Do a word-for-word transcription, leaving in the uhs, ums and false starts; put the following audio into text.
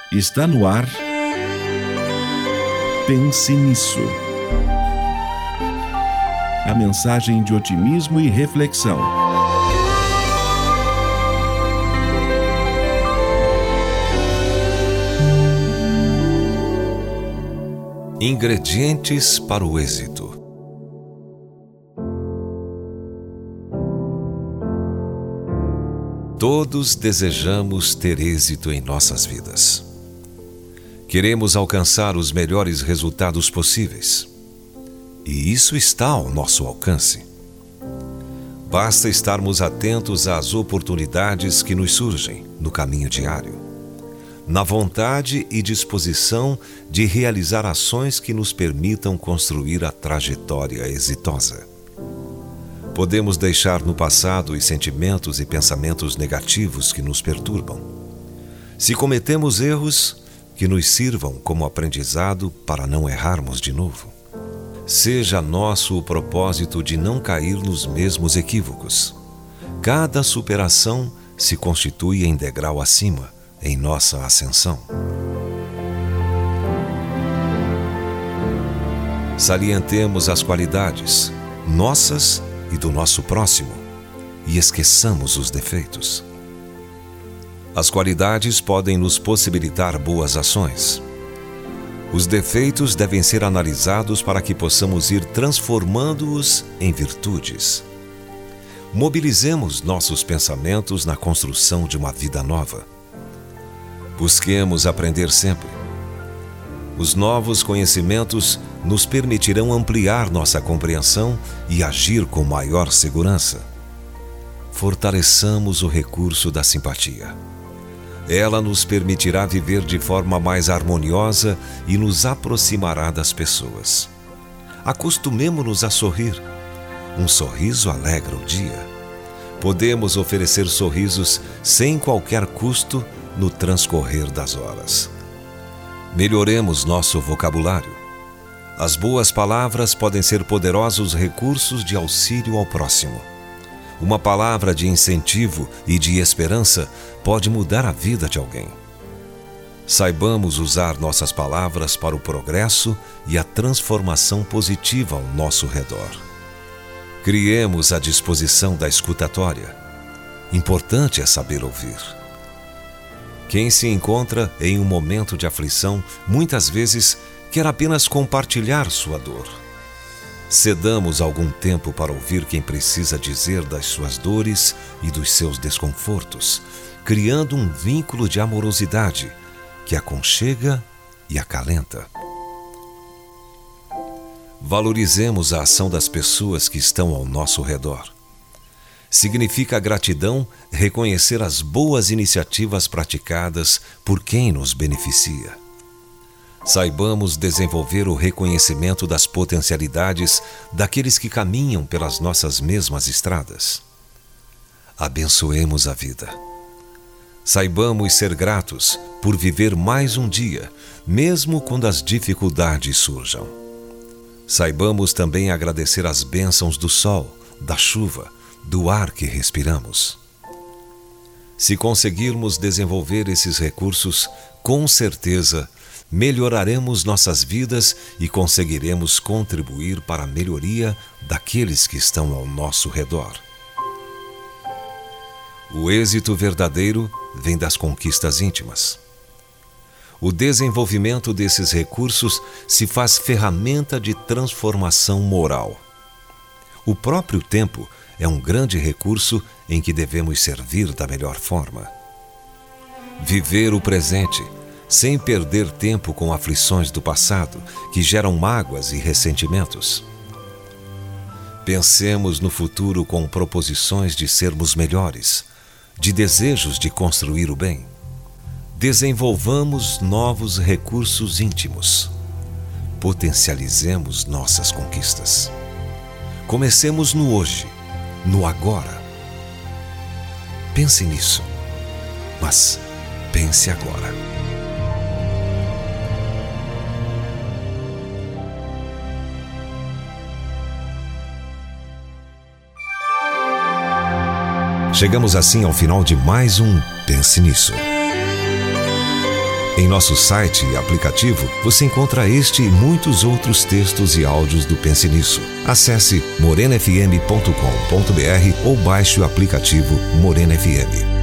Está no ar. Pense nisso. A mensagem de otimismo e reflexão. Ingredientes para o êxito. Todos desejamos ter êxito em nossas vidas. Queremos alcançar os melhores resultados possíveis. E isso está ao nosso alcance. Basta estarmos atentos às oportunidades que nos surgem no caminho diário, na vontade e disposição de realizar ações que nos permitam construir a trajetória exitosa. Podemos deixar no passado os sentimentos e pensamentos negativos que nos perturbam. Se cometemos erros, que nos sirvam como aprendizado para não errarmos de novo. Seja nosso o propósito de não cair nos mesmos equívocos. Cada superação se constitui em degrau acima em nossa ascensão. Salientemos as qualidades nossas e do nosso próximo e esqueçamos os defeitos. As qualidades podem nos possibilitar boas ações. Os defeitos devem ser analisados para que possamos ir transformando-os em virtudes. Mobilizemos nossos pensamentos na construção de uma vida nova. Busquemos aprender sempre. Os novos conhecimentos nos permitirão ampliar nossa compreensão e agir com maior segurança. Fortaleçamos o recurso da simpatia. Ela nos permitirá viver de forma mais harmoniosa e nos aproximará das pessoas. Acostumemo-nos a sorrir. Um sorriso alegra o dia. Podemos oferecer sorrisos sem qualquer custo no transcorrer das horas. Melhoremos nosso vocabulário. As boas palavras podem ser poderosos recursos de auxílio ao próximo. Uma palavra de incentivo e de esperança pode mudar a vida de alguém. Saibamos usar nossas palavras para o progresso e a transformação positiva ao nosso redor. Criemos a disposição da escutatória. Importante é saber ouvir. Quem se encontra em um momento de aflição, muitas vezes quer apenas compartilhar sua dor. Cedamos algum tempo para ouvir quem precisa dizer das suas dores e dos seus desconfortos, criando um vínculo de amorosidade que aconchega e acalenta. Valorizemos a ação das pessoas que estão ao nosso redor. Significa gratidão reconhecer as boas iniciativas praticadas por quem nos beneficia. Saibamos desenvolver o reconhecimento das potencialidades daqueles que caminham pelas nossas mesmas estradas. Abençoemos a vida. Saibamos ser gratos por viver mais um dia, mesmo quando as dificuldades surjam. Saibamos também agradecer as bênçãos do sol, da chuva, do ar que respiramos. Se conseguirmos desenvolver esses recursos, com certeza, melhoraremos nossas vidas e conseguiremos contribuir para a melhoria daqueles que estão ao nosso redor. O êxito verdadeiro vem das conquistas íntimas. O desenvolvimento desses recursos se faz ferramenta de transformação moral. O próprio tempo é um grande recurso em que devemos servir da melhor forma. Viver o presente, sem perder tempo com aflições do passado que geram mágoas e ressentimentos. Pensemos no futuro com proposições de sermos melhores, de desejos de construir o bem. Desenvolvamos novos recursos íntimos. Potencializemos nossas conquistas. Comecemos no hoje, no agora. Pense nisso, mas pense agora. Chegamos assim ao final de mais um Pense Nisso. Em nosso site e aplicativo, você encontra este e muitos outros textos e áudios do Pense Nisso. Acesse morena f m ponto com ponto b r ou baixe o aplicativo Morena F M.